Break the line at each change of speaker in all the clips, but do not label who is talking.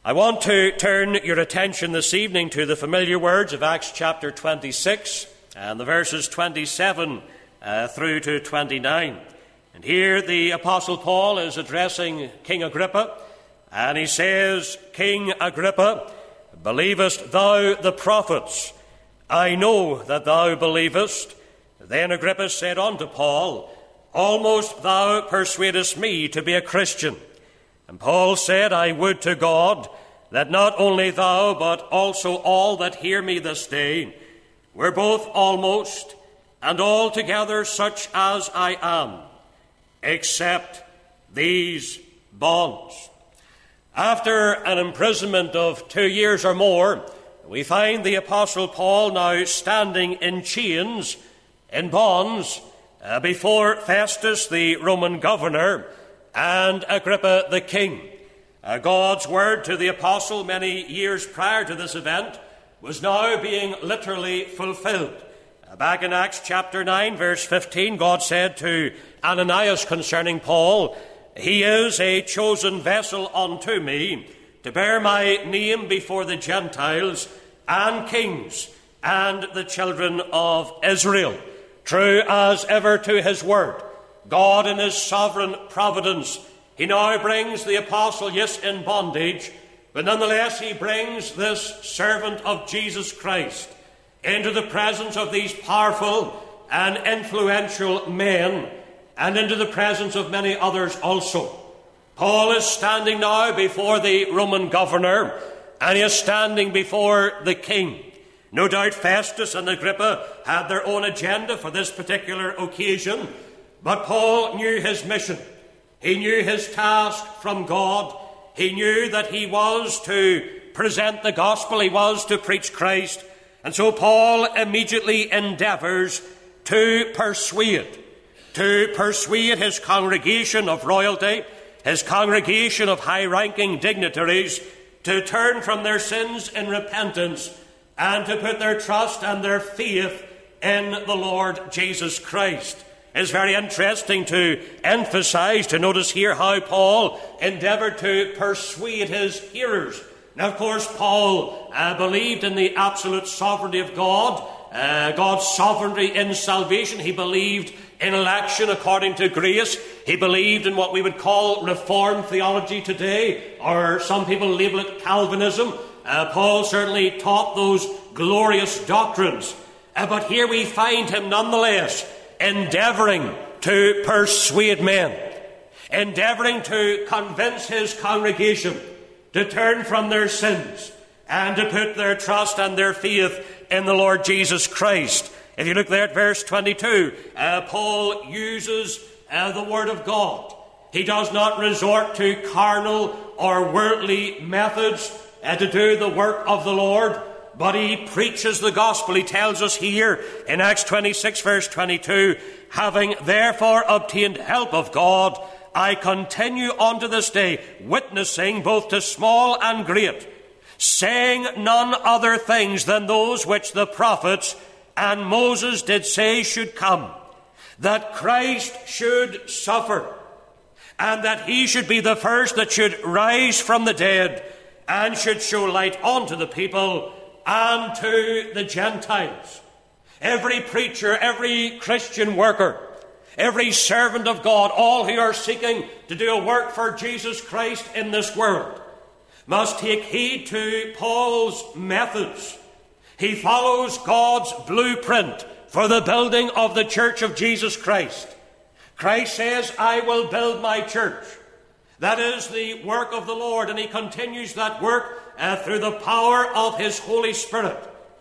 I want to turn your attention this evening to the familiar words of Acts chapter 26 and the verses 27 through to 29. And here the Apostle Paul is addressing King Agrippa, and he says, "King Agrippa, believest thou the prophets? I know that thou believest." Then Agrippa said unto Paul, "Almost thou persuadest me to be a Christian." And Paul said, "I would to God that not only thou, but also all that hear me this day were both almost and altogether such as I am, except these bonds." After an imprisonment of 2 years or more, we find the Apostle Paul now standing in chains, in bonds, before Festus, the Roman governor, and Agrippa the king. God's word to the apostle many years prior to this event was now being literally fulfilled. Back in Acts chapter 9, verse 15, God said to Ananias concerning Paul, "He is a chosen vessel unto me to bear my name before the Gentiles and kings and the children of Israel." True as ever to his word, God in his sovereign providence, he now brings the apostle, yes, in bondage, but nonetheless he brings this servant of Jesus Christ into the presence of these powerful and influential men, and into the presence of many others also. Paul is standing now before the Roman governor, and he is standing before the king. No doubt Festus and Agrippa had their own agenda for this particular occasion, but Paul knew his mission. He knew his task from God. He knew that he was to present the gospel, he was to preach Christ, and so Paul immediately endeavours to persuade his congregation of royalty, his congregation of high-ranking dignitaries, to turn from their sins in repentance and to put their trust and their faith in the Lord Jesus Christ. It's very interesting to emphasize, to notice here how Paul endeavoured to persuade his hearers. Now, of course, Paul believed in the absolute sovereignty of God, God's sovereignty in salvation. He believed in election according to grace. He believed in what we would call Reformed theology today, or some people label it Calvinism. Paul certainly taught those glorious doctrines. But here we find him nonetheless endeavouring to persuade men, endeavouring to convince his congregation to turn from their sins and to put their trust and their faith in the Lord Jesus Christ. If you look there at verse 22, Paul uses the Word of God. He does not resort to carnal or worldly methods to do the work of the Lord, but he preaches the gospel. He tells us here in Acts 26, verse 22, "Having therefore obtained help of God, I continue unto this day, witnessing both to small and great, saying none other things than those which the prophets and Moses did say should come, that Christ should suffer, and that he should be the first that should rise from the dead, and should show light unto the people and to the Gentiles." Every preacher, every Christian worker, every servant of God, all who are seeking to do a work for Jesus Christ in this world, must take heed to Paul's methods. He follows God's blueprint for the building of the church of Jesus Christ. Christ says, "I will build my church." That is the work of the Lord, and he continues that work through the power of his Holy Spirit.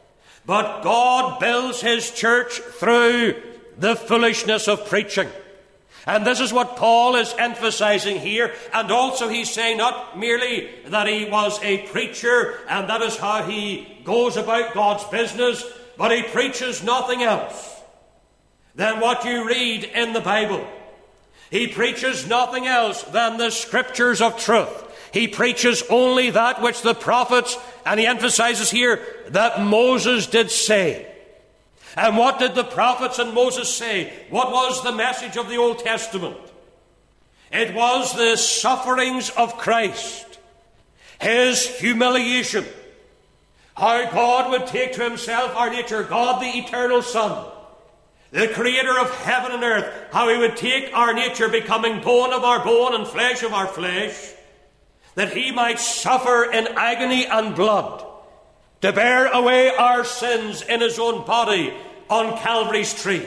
But God builds his church through the foolishness of preaching. And this is what Paul is emphasizing here. And also he's saying not merely that he was a preacher and that is how he goes about God's business, but he preaches nothing else than what you read in the Bible. He preaches nothing else than the scriptures of truth. He preaches only that which the prophets, and he emphasizes here, that Moses did say. And what did the prophets and Moses say? What was the message of the Old Testament? It was the sufferings of Christ, his humiliation, how God would take to himself our nature, God the eternal Son, the creator of heaven and earth, how he would take our nature, becoming bone of our bone and flesh of our flesh, that he might suffer in agony and blood to bear away our sins in his own body on Calvary's tree.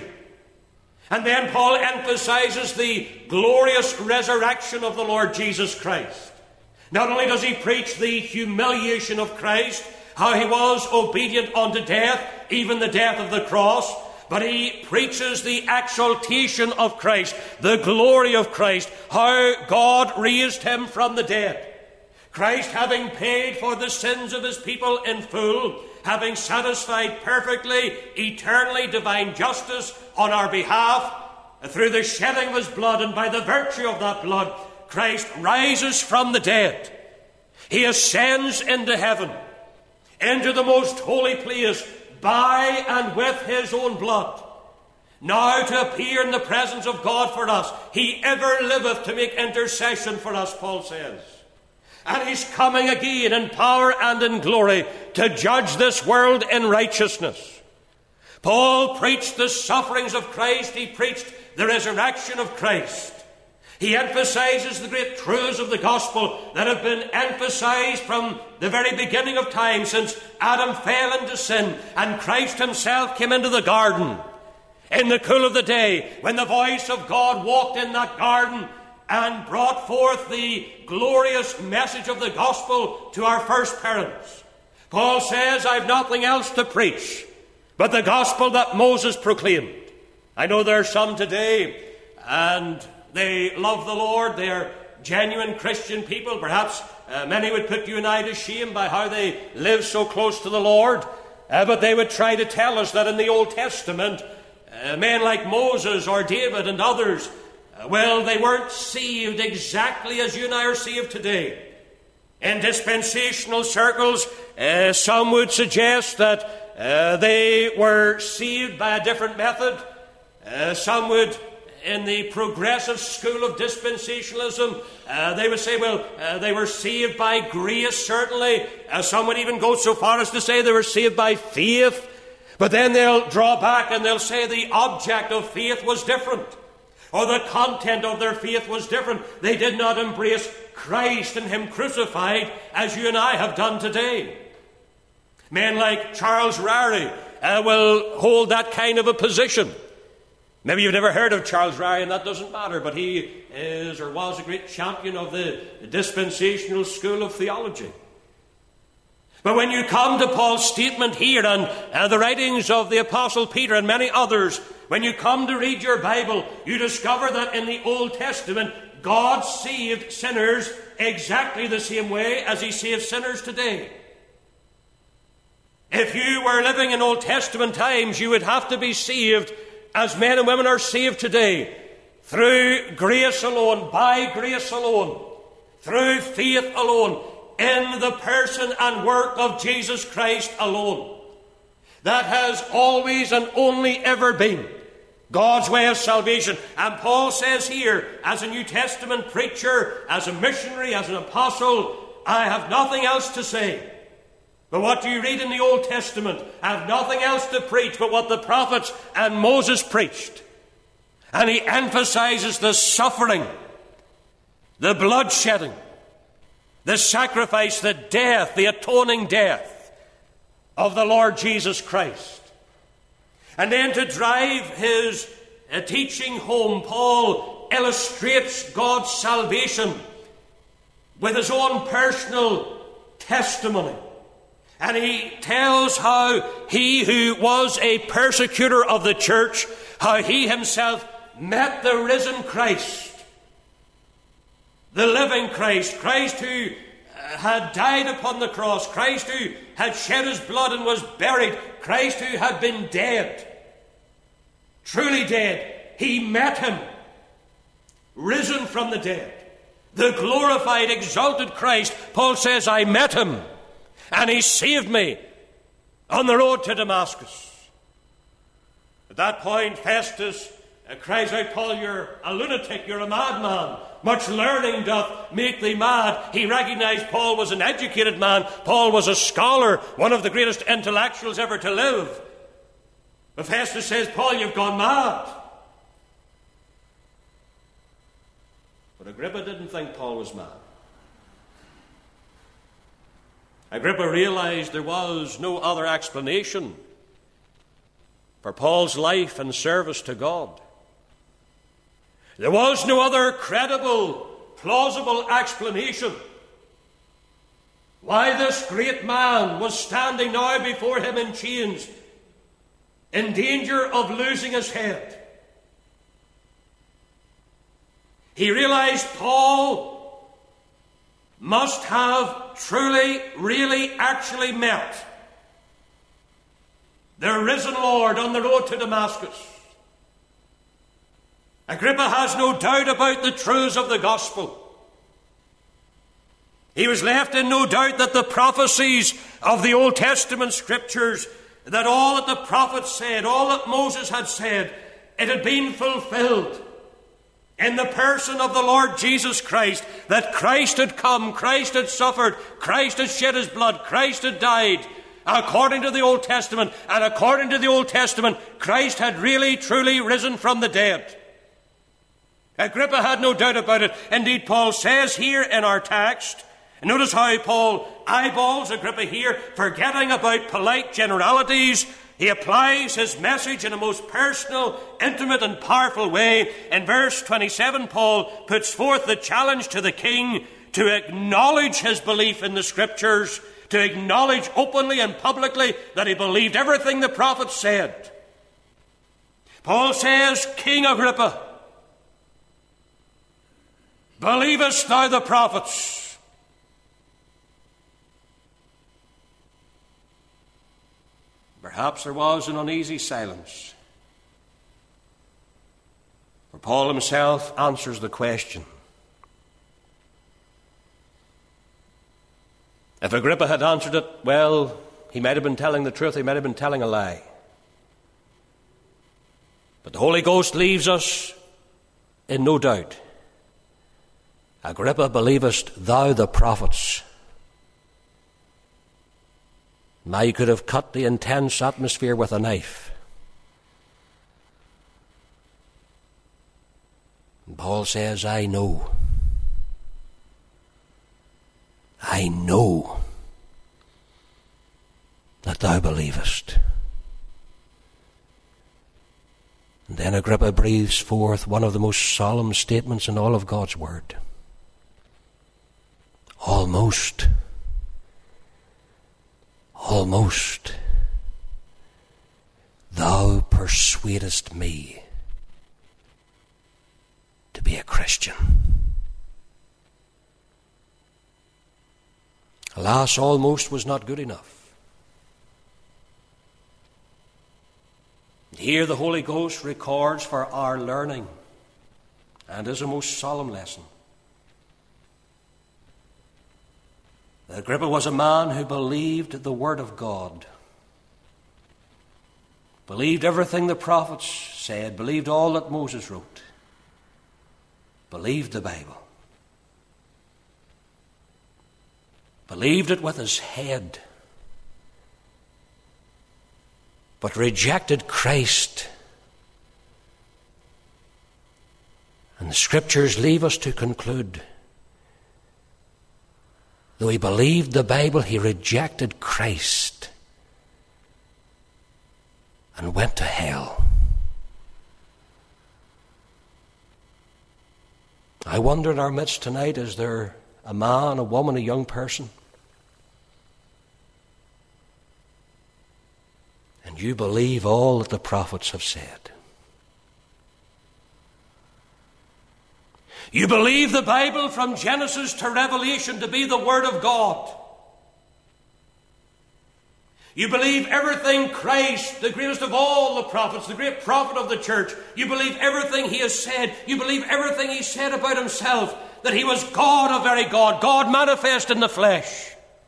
And then Paul emphasizes the glorious resurrection of the Lord Jesus Christ. Not only does he preach the humiliation of Christ, how he was obedient unto death, even the death of the cross, but he preaches the exaltation of Christ, the glory of Christ, how God raised him from the dead. Christ, having paid for the sins of his people in full, having satisfied perfectly, eternally divine justice on our behalf, through the shedding of his blood, and by the virtue of that blood, Christ rises from the dead. He ascends into heaven, into the most holy place, by and with his own blood, now to appear in the presence of God for us. He ever liveth to make intercession for us, Paul says. And he's coming again in power and in glory to judge this world in righteousness. Paul preached the sufferings of Christ. He preached the resurrection of Christ. He emphasizes the great truths of the gospel that have been emphasized from the very beginning of time, since Adam fell into sin and Christ himself came into the garden in the cool of the day, when the voice of God walked in that garden and brought forth the glorious message of the gospel to our first parents. Paul says, I've nothing else to preach but the gospel that Moses proclaimed. I know there are some today, and they love the Lord. They're genuine Christian people. Perhaps many would put you and I to shame by how they live so close to the Lord. But they would try to tell us that in the Old Testament, men like Moses or David and others, well, they weren't saved exactly as you and I are saved today. In dispensational circles, some would suggest that they were saved by a different method. Some would, in the progressive school of dispensationalism, they would say, well, they were saved by grace, certainly. Some would even go so far as to say they were saved by faith. But then they'll draw back and they'll say the object of faith was different, or the content of their faith was different. They did not embrace Christ and him crucified as you and I have done today. Men like Charles Ryrie will hold that kind of a position. Maybe you've never heard of Charles Ryrie, and that doesn't matter, but he is or was a great champion of the dispensational school of theology. But when you come to Paul's statement here and the writings of the Apostle Peter and many others, when you come to read your Bible, you discover that in the Old Testament, God saved sinners exactly the same way as he saves sinners today. If you were living in Old Testament times, you would have to be saved as men and women are saved today, through grace alone, by grace alone, through faith alone, in the person and work of Jesus Christ alone. That has always and only ever been God's way of salvation. And Paul says here, as a New Testament preacher, as a missionary, as an apostle, I have nothing else to say. But what do you read in the Old Testament? I have nothing else to preach but what the prophets and Moses preached. And he emphasizes the suffering, the bloodshedding, the sacrifice, the death, the atoning death of the Lord Jesus Christ. And then to drive his teaching home, Paul illustrates God's salvation with his own personal testimony. And he tells how he who was a persecutor of the church, how he himself met the risen Christ, the living Christ, Christ who had died upon the cross, Christ who had shed his blood and was buried, Christ who had been dead, truly dead. He met him, risen from the dead. The glorified, exalted Christ, Paul says, I met him, and he saved me on the road to Damascus. At that point, Festus cries out, Paul, you're a lunatic, you're a madman. Much learning doth make thee mad. He recognized Paul was an educated man. Paul was a scholar, one of the greatest intellectuals ever to live. But Festus says, Paul, you've gone mad. But Agrippa didn't think Paul was mad. Agrippa realized there was no other explanation for Paul's life and service to God. There was no other credible, plausible explanation why this great man was standing now before him in chains, in danger of losing his head. He realized Paul must have truly, really, actually met the risen Lord on the road to Damascus. Agrippa has no doubt about the truths of the gospel. He was left in no doubt that the prophecies of the Old Testament scriptures, that all that the prophets said, all that Moses had said, it had been fulfilled in the person of the Lord Jesus Christ, that Christ had come, Christ had suffered, Christ had shed his blood, Christ had died, according to the Old Testament. And according to the Old Testament, Christ had really, truly risen from the dead. Agrippa had no doubt about it. Indeed, Paul says here in our text, notice how Paul eyeballs Agrippa here, forgetting about polite generalities. He applies his message in a most personal, intimate and powerful way. In verse 27, Paul puts forth the challenge to the king to acknowledge his belief in the scriptures, to acknowledge openly and publicly that he believed everything the prophets said. Paul says, King Agrippa, believest thou the prophets? Perhaps there was an uneasy silence, for Paul himself answers the question. If Agrippa had answered it, well, he might have been telling the truth, he might have been telling a lie. But the Holy Ghost leaves us in no doubt. Agrippa, believest thou the prophets? Now you could have cut the intense atmosphere with a knife. And Paul says, I know. I know that thou believest. And then Agrippa breathes forth one of the most solemn statements in all of God's Word. Almost. Almost thou persuadest me to be a Christian. Alas, almost was not good enough. Here the Holy Ghost records for our learning, and is a most solemn lesson, that Agrippa was a man who believed the Word of God, believed everything the prophets said, believed all that Moses wrote, believed the Bible, believed it with his head, but rejected Christ. And the Scriptures leave us to conclude, though he believed the Bible, he rejected Christ and went to hell. I wonder in our midst tonight, is there a man, a woman, a young person, and you believe all that the prophets have said? You believe the Bible from Genesis to Revelation to be the Word of God. You believe everything Christ, the greatest of all the prophets, the great prophet of the church, you believe everything he has said. You believe everything he said about himself, that he was God, a very God, God manifest in the flesh.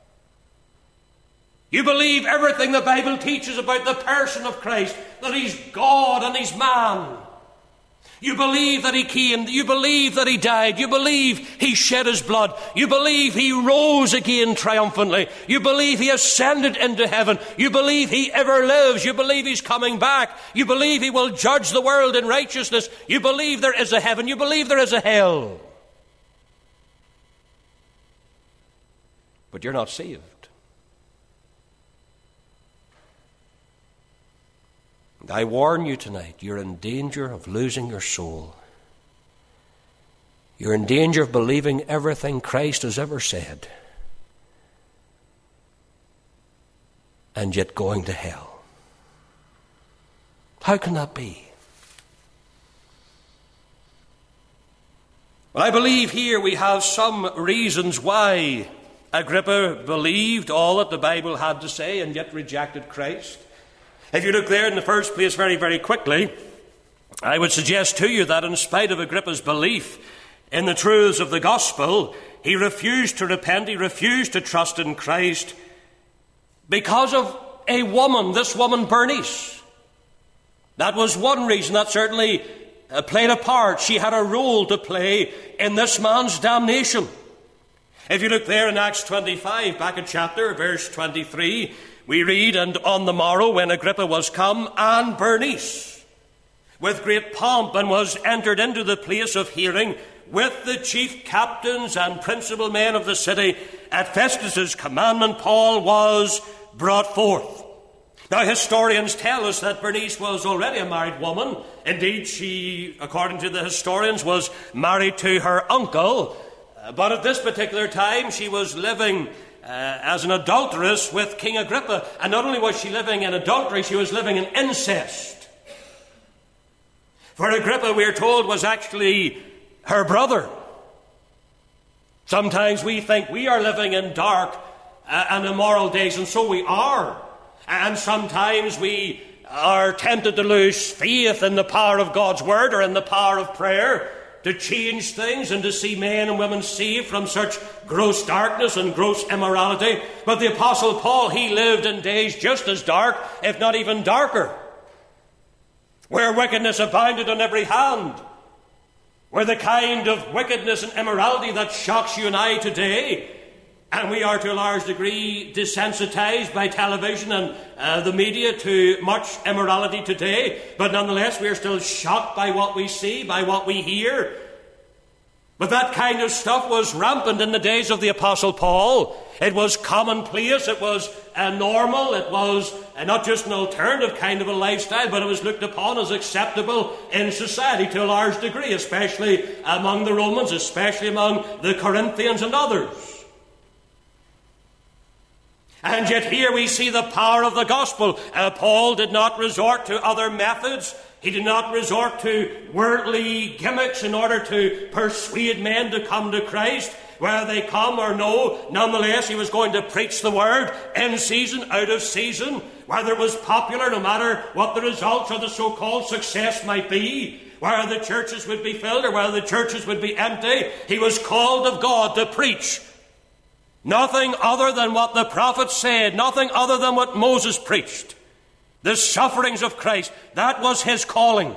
You believe everything the Bible teaches about the person of Christ, that he's God and he's man. You believe that he came. You believe that he died. You believe he shed his blood. You believe he rose again triumphantly. You believe he ascended into heaven. You believe he ever lives. You believe he's coming back. You believe he will judge the world in righteousness. You believe there is a heaven. You believe there is a hell. But you're not saved. And I warn you tonight, you're in danger of losing your soul. You're in danger of believing everything Christ has ever said, and yet going to hell. How can that be? Well, I believe here we have some reasons why Agrippa believed all that the Bible had to say and yet rejected Christ. If you look there in the first place very, very quickly, I would suggest to you that in spite of Agrippa's belief in the truths of the gospel, he refused to repent, he refused to trust in Christ because of a woman, this woman Bernice. That was one reason. That certainly played a part. She had a role to play in this man's damnation. If you look there in Acts 25, back in chapter, verse 23, we read, "And on the morrow, when Agrippa was come, and Bernice, with great pomp, and was entered into the place of hearing, with the chief captains and principal men of the city, at Festus's commandment, Paul was brought forth." Now, historians tell us that Bernice was already a married woman. Indeed, she, according to the historians, was married to her uncle. But at this particular time, she was living as an adulteress with King Agrippa. And not only was she living in adultery, she was living in incest. For Agrippa, we are told, was actually her brother. Sometimes we think we are living in dark and immoral days, and so we are. And sometimes we are tempted to lose faith in the power of God's word or in the power of prayer to change things and to see men and women saved from such gross darkness and gross immorality. But the Apostle Paul, he lived in days just as dark, if not even darker, where wickedness abounded on every hand, where the kind of wickedness and immorality that shocks you and I today, and we are to a large degree desensitized by television and the media to much immorality today, but nonetheless we are still shocked by what we see, by what we hear. But that kind of stuff was rampant in the days of the Apostle Paul. It was commonplace, it was normal, it was not just an alternative kind of a lifestyle, but it was looked upon as acceptable in society to a large degree, especially among the Romans, especially among the Corinthians and others. And yet here we see the power of the gospel. Paul did not resort to other methods. He did not resort to worldly gimmicks in order to persuade men to come to Christ. Whether they come or no, nonetheless, he was going to preach the word in season, out of season. Whether it was popular, no matter what the results of the so-called success might be, whether the churches would be filled or whether the churches would be empty, he was called of God to preach nothing other than what the prophets said, nothing other than what Moses preached. The sufferings of Christ, that was his calling.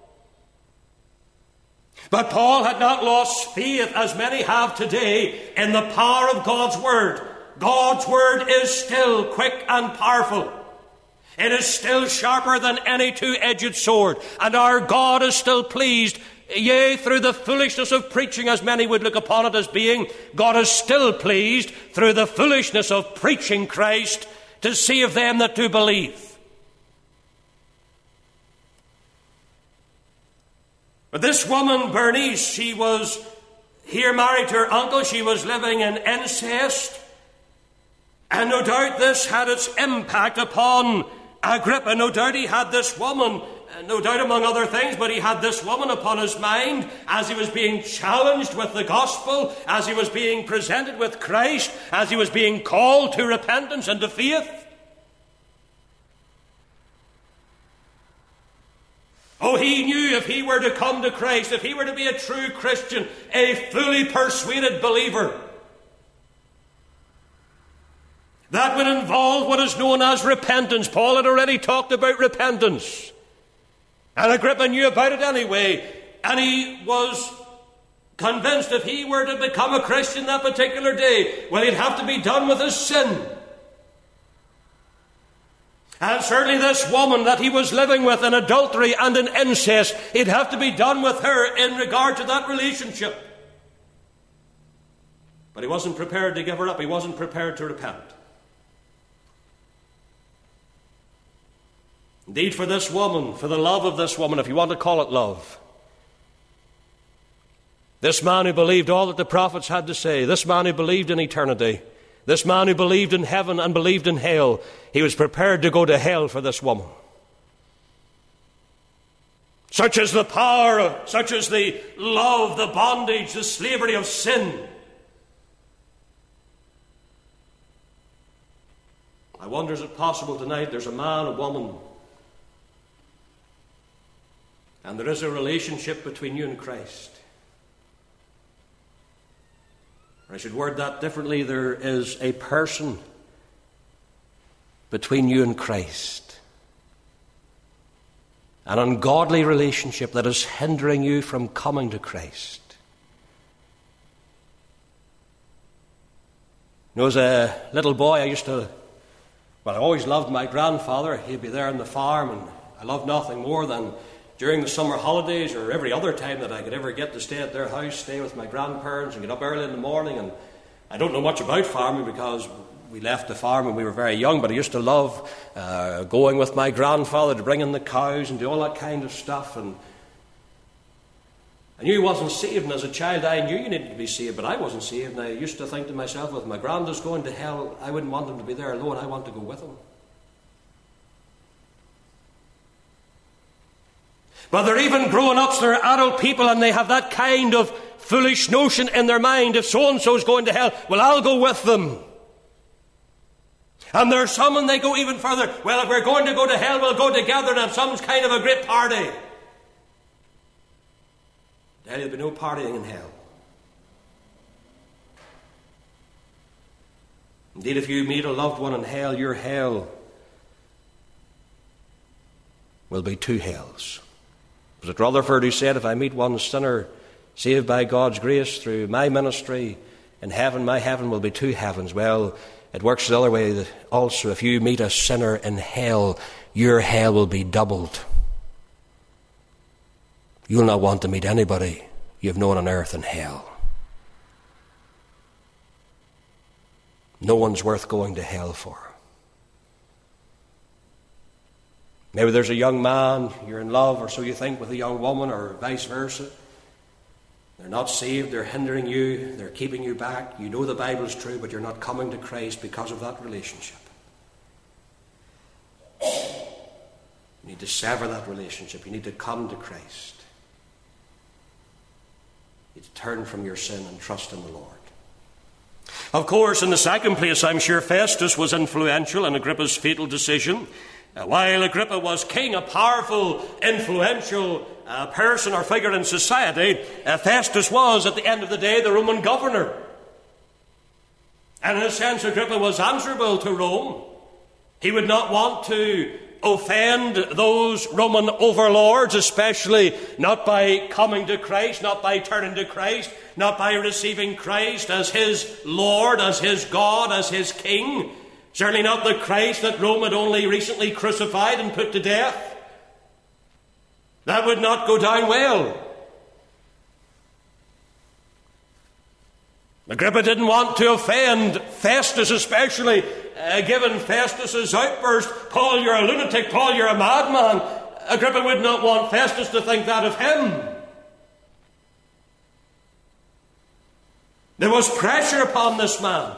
But Paul had not lost faith, as many have today, in the power of God's word. God's word is still quick and powerful. It is still sharper than any two-edged sword. And our God is still pleased. Yea, through the foolishness of preaching, as many would look upon it as being, God is still pleased through the foolishness of preaching Christ to save them that do believe. But this woman, Bernice, she was here married to her uncle. She was living in incest. And no doubt this had its impact upon Agrippa. No doubt he had this woman, no doubt among other things, but he had this woman upon his mind as he was being challenged with the gospel, as he was being presented with Christ, as he was being called to repentance and to faith. Oh, he knew if he were to come to Christ, if he were to be a true Christian, a fully persuaded believer, that would involve what is known as repentance. Paul had already talked about repentance. And Agrippa knew about it anyway. And he was convinced if he were to become a Christian that particular day, well, he'd have to be done with his sin. And certainly this woman that he was living with in adultery and in incest, he'd have to be done with her in regard to that relationship. But he wasn't prepared to give her up. He wasn't prepared to repent. Indeed, for this woman, for the love of this woman, if you want to call it love, this man who believed all that the prophets had to say, this man who believed in eternity, this man who believed in heaven and believed in hell, he was prepared to go to hell for this woman. Such is the power, such is the love, the bondage, the slavery of sin. I wonder, is it possible tonight there's a man, a woman, and there is a relationship between you and Christ? Or I should word that differently, there is a person between you and Christ. An ungodly relationship that is hindering you from coming to Christ. You know, as a little boy, I always loved my grandfather. He'd be there on the farm, and I loved nothing more than during the summer holidays or every other time that I could ever get to stay at their house, stay with my grandparents and get up early in the morning. And I don't know much about farming because we left the farm when we were very young, but I used to love going with my grandfather to bring in the cows and do all that kind of stuff. And I knew he wasn't saved, and as a child I knew you needed to be saved, but I wasn't saved. And I used to think to myself, if my granddad's going to hell, I wouldn't want him to be there alone. I want to go with him. But they're even grown-ups, they're adult people, and they have that kind of foolish notion in their mind. If so-and-so's going to hell, well, I'll go with them. And there's some, and they go even further. Well, if we're going to go to hell, we'll go together and have some kind of a great party. There'll be no partying in hell. Indeed, if you meet a loved one in hell, your hell will be two hells. Was it Rutherford who said, if I meet one sinner saved by God's grace through my ministry in heaven, my heaven will be two heavens? Well, it works the other way also. If you meet a sinner in hell, your hell will be doubled. You'll not want to meet anybody you've known on earth in hell. No one's worth going to hell for. Maybe there's a young man, you're in love, or so you think, with a young woman, or vice versa. They're not saved, they're hindering you, they're keeping you back. You know the Bible's true, but you're not coming to Christ because of that relationship. You need to sever that relationship. You need to come to Christ. You need to turn from your sin and trust in the Lord. Of course, in the second place, I'm sure Festus was influential in Agrippa's fatal decision. While Agrippa was king, a powerful, influential person or figure in society, Festus was, at the end of the day, the Roman governor. And in a sense, Agrippa was answerable to Rome. He would not want to offend those Roman overlords, especially not by coming to Christ, not by turning to Christ, not by receiving Christ as his Lord, as his God, as his King. Certainly not the Christ that Rome had only recently crucified and put to death. That would not go down well. Agrippa didn't want to offend Festus, especially given Festus's outburst. Paul, you're a lunatic. Paul, you're a madman. Agrippa would not want Festus to think that of him. There was pressure upon this man.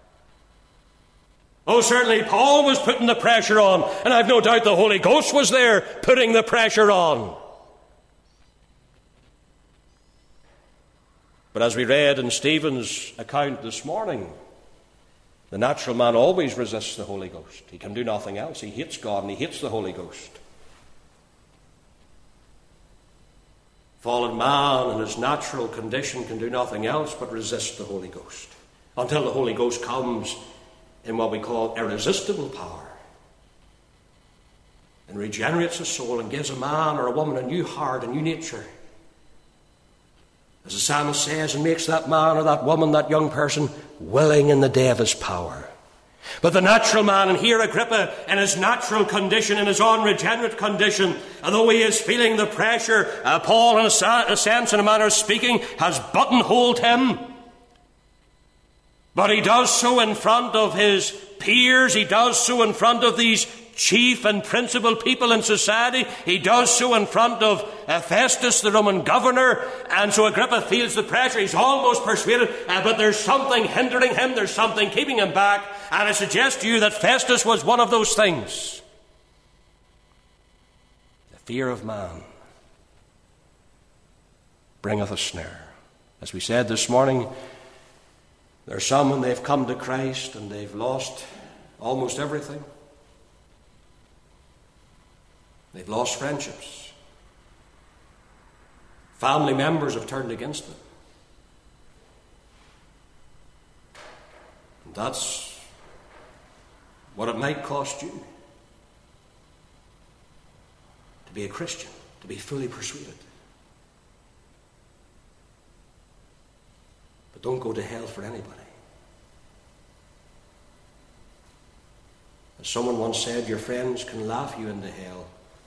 Oh, certainly Paul was putting the pressure on, and I've no doubt the Holy Ghost was there putting the pressure on. But as we read in Stephen's account this morning, the natural man always resists the Holy Ghost. He can do nothing else. He hates God and he hates the Holy Ghost. Fallen man in his natural condition can do nothing else but resist the Holy Ghost until the Holy Ghost comes in what we call irresistible power and regenerates a soul and gives a man or a woman a new heart, a new nature, as the psalmist says, and makes that man or that woman, that young person, willing in the day of his power. But the natural man, and here Agrippa, in his natural condition, in his unregenerate condition, although he is feeling the pressure, Paul, in a sense, in a manner of speaking, has buttonholed him. But he does so in front of his peers. He does so in front of these chief and principal people in society. He does so in front of Festus, the Roman governor. And so Agrippa feels the pressure. He's almost persuaded, but there's something hindering him. There's something keeping him back. And I suggest to you that Festus was one of those things. The fear of man bringeth a snare. As we said this morning, there are some when they've come to Christ and they've lost almost everything. They've lost friendships. Family members have turned against them. And that's what it might cost you to be a Christian, to be fully persuaded. But don't go to hell for anybody. As someone once said, your friends can laugh you into hell,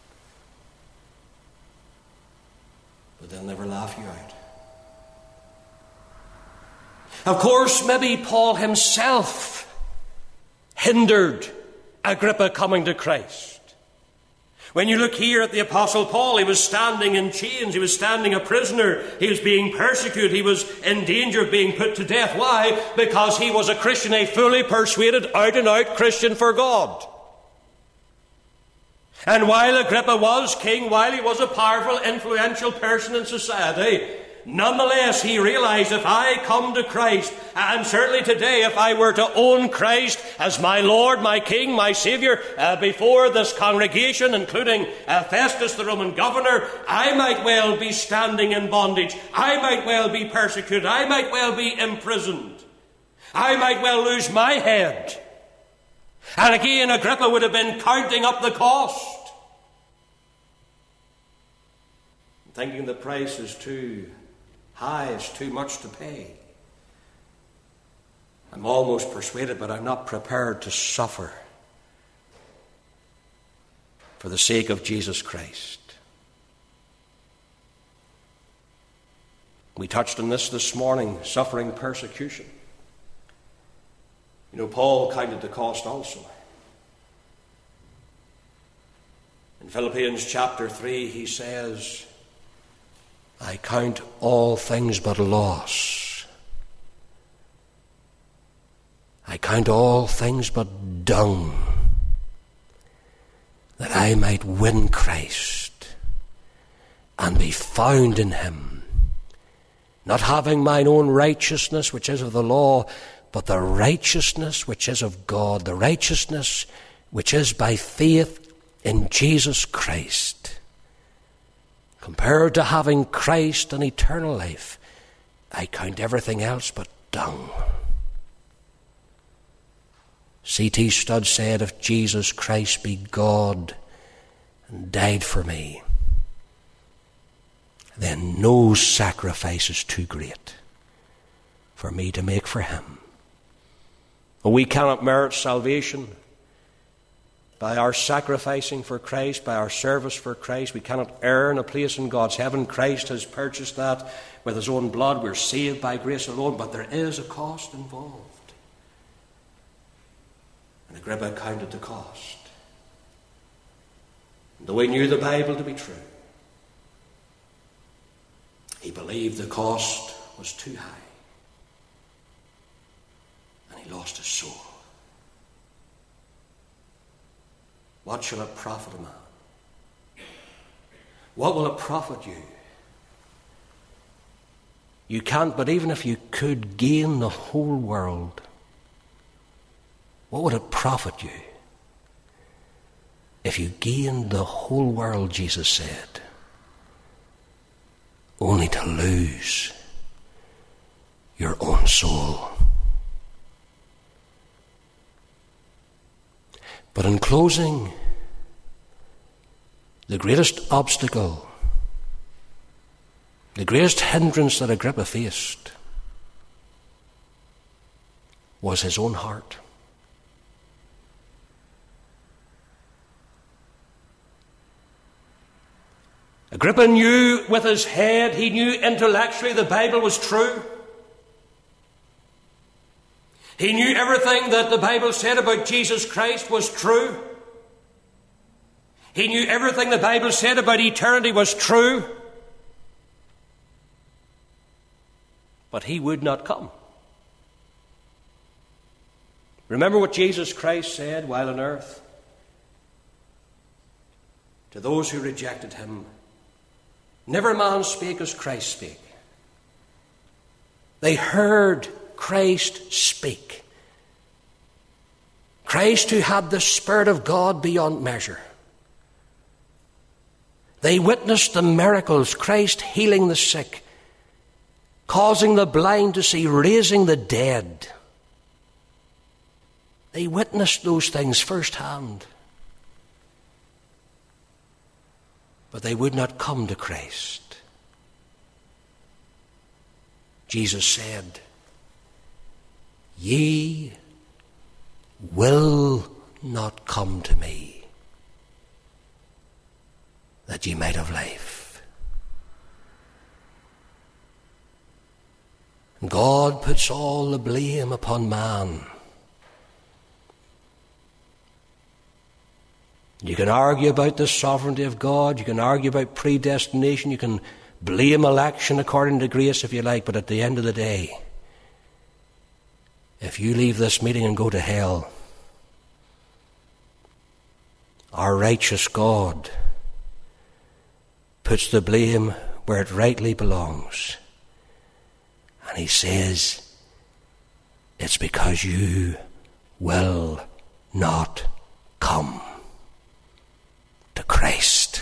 but they'll never laugh you out. Of course, maybe Paul himself hindered Agrippa coming to Christ. When you look here at the Apostle Paul, he was standing in chains, he was standing a prisoner, he was being persecuted, he was in danger of being put to death. Why? Because he was a Christian, a fully persuaded, out-and-out Christian for God. And while Agrippa was king, while he was a powerful, influential person in society, nonetheless, he realized, if I come to Christ, and certainly today, if I were to own Christ as my Lord, my King, my Saviour, before this congregation, including Festus, the Roman governor, I might well be standing in bondage. I might well be persecuted. I might well be imprisoned. I might well lose my head. And again, Agrippa would have been counting up the cost, thinking the price is too high, it's too much to pay. I'm almost persuaded, but I'm not prepared to suffer for the sake of Jesus Christ. We touched on this morning, suffering persecution. You know, Paul counted the cost also. In Philippians chapter 3, he says, I count all things but loss. I count all things but dung, that I might win Christ and be found in him, not having mine own righteousness, which is of the law, but the righteousness which is of God, the righteousness which is by faith in Jesus Christ. Compared to having Christ and eternal life, I count everything else but dung. C.T. Studd said, if Jesus Christ be God and died for me, then no sacrifice is too great for me to make for him. We cannot merit salvation by our sacrificing for Christ, by our service for Christ. We cannot earn a place in God's heaven. Christ has purchased that with his own blood. We're saved by grace alone, but there is a cost involved. And Agrippa counted the cost. And though he knew the Bible to be true, he believed the cost was too high. And he lost his soul. What shall it profit a man? What will it profit you? You can't, but even if you could gain the whole world, what would it profit you if you gained the whole world, Jesus said, only to lose your own soul? But in closing, the greatest obstacle
The greatest hindrance that Agrippa faced was his own heart. Agrippa knew with his head, he knew intellectually the Bible was true. He knew everything that the Bible said about Jesus Christ was true. He knew everything the Bible said about eternity was true. But he would not come. Remember what Jesus Christ said while on earth to those who rejected him. Never man spake as Christ spake. They heard Christ speak. Christ who had the Spirit of God beyond measure. They witnessed the miracles, Christ healing the sick, causing the blind to see, raising the dead. They witnessed those things firsthand. But they would not come to Christ. Jesus said, "Ye will not come to me, that ye might have life." And God puts all the blame upon man. You can argue about the sovereignty of God. You can argue about predestination. You can blame election according to grace if you like. But at the end of the day, if you leave this meeting and go to hell, our righteous God puts the blame where it rightly belongs. And he says, it's because you will not come to Christ.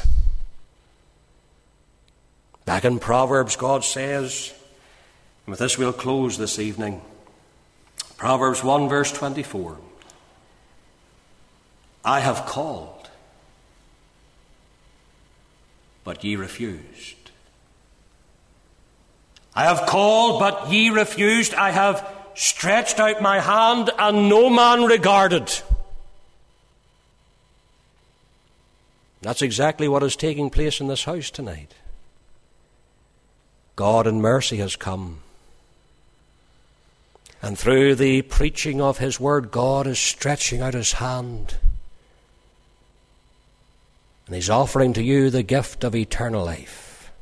Back in Proverbs, God says, and with this we'll close this evening, Proverbs 1 verse 24, "I have called, but ye refused. I have called, but ye refused. I have stretched out my hand, and no man regarded." That's exactly what is taking place in this house tonight. God in mercy has come. And through the preaching of his word, God is stretching out his hand. And he's offering to you the gift of eternal life.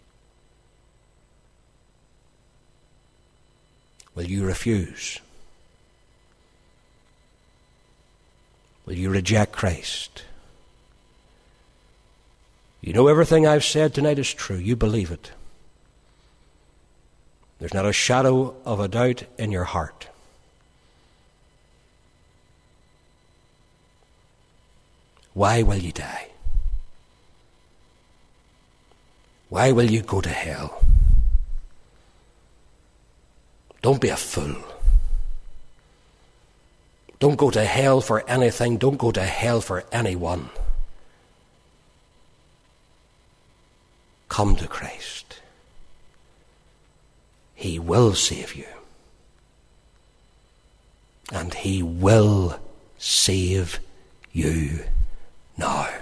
Will you refuse? Will you reject Christ? You know everything I've said tonight is true. You believe it. There's not a shadow of a doubt in your heart. Why will you die? Why will you go to hell? Don't be a fool. Don't go to hell for anything. Don't go to hell for anyone. Come to Christ. He will save you. And he will save you now.